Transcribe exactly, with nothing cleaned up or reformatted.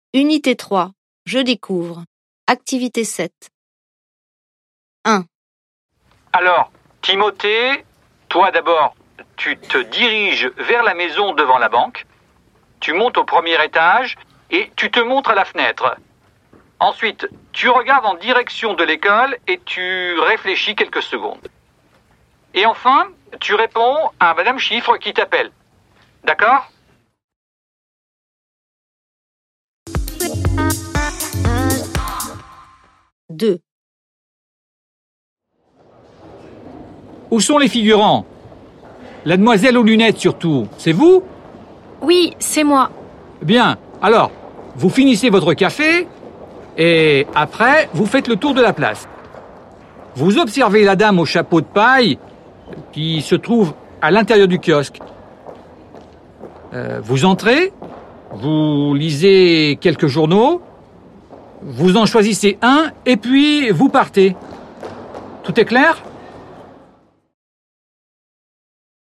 Unité trois. Je découvre. Activité sept. un. Alors, Timothée, toi d'abord, tu te diriges vers la maison devant la banque, tu montes au premier étage et tu te montres à la fenêtre. Ensuite, tu regardes en direction de l'école et tu réfléchis quelques secondes. Et enfin, tu réponds à Madame Chiffre qui t'appelle. D'accord ? deux. Où sont les figurants ? La demoiselle aux lunettes surtout, c'est vous ? Oui, c'est moi. Bien, alors, vous finissez votre café et après, vous faites le tour de la place. Vous observez la dame au chapeau de paille qui se trouve à l'intérieur du kiosque. Euh, vous entrez, vous lisez quelques journaux, vous en choisissez un et puis vous partez. Tout est clair ?